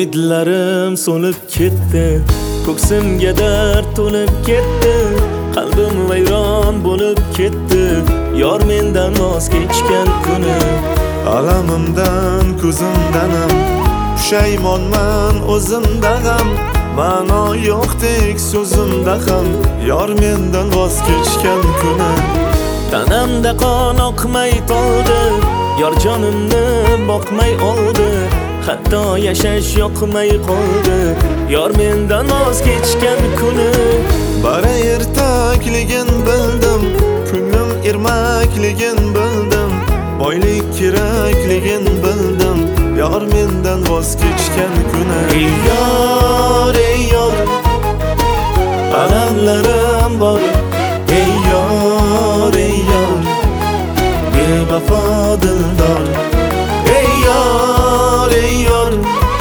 Umidlarim so'nib ketdi, ko'ksimga dard to'lib ketdi, qalbim vayron bo'lib ketdi, yor mendan voz kechgan kuni. Alamimdan ko'zimdanam pushaymonman o'zimda ham, ma'no yo'qdek so'zimda ham, yor mendan voz kechgan kuni. Tanamda qon oqmay qoldi, yor jonimni boqmay oldi, hatto yashash yoqmay qoldi, yor mendan voz kechgan kuni. Bara ertakligin bildim, ko'nglim ermakligin bildim, boylik kerakligin bildim, yor mendan voz kechgan kuni. Ey yor, alamlarim bor. Ey yor, bevafo dildor. Ey yor,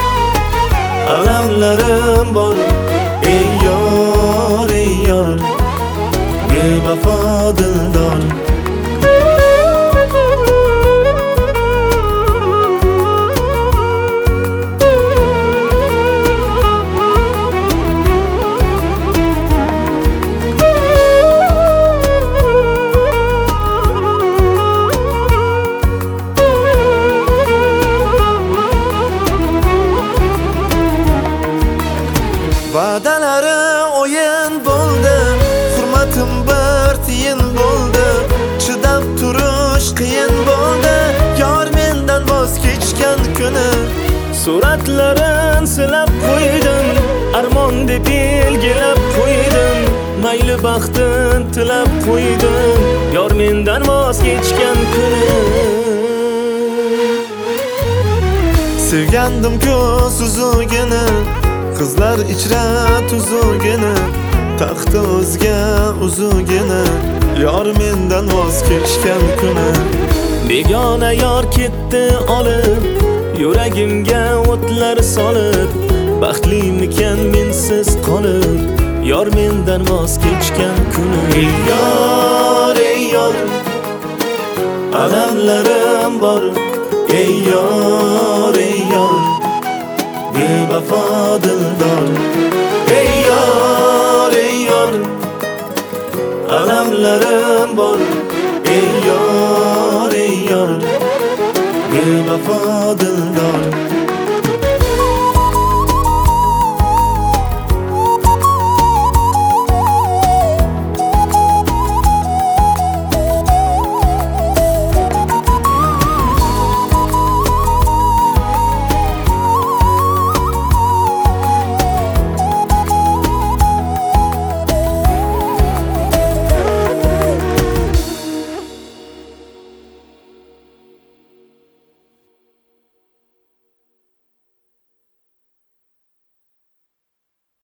alamlarim bor. Ey yor, bevafo dildor. Va'dalari o'yin bo'ldi, hurmatim bir tiyin bo'ldi, chidab turish qiyin bo'ldi, yor mendan voz kechgan kuni. Suratlarin silab qo'ydim, armon deb belgilab qo'ydim, mayli baxtin tilab qo'ydim, yor mendan voz kechgan kuni. Sevgandim ko'z uzugini, qizlar ichra tuzugini, taxti o'zga uzugini, yor mendan voz kechgan kuni. Begona yor ketdi olib, yuragimga o'tlar solib, baxtlimikan mensiz qolib, yor mendan voz kechgan kuni. Ey yor, alamlarim bor. Ey yor, bevafo dildor. Ey yor, alamlarim bor. Ey yor, bevafo dildor.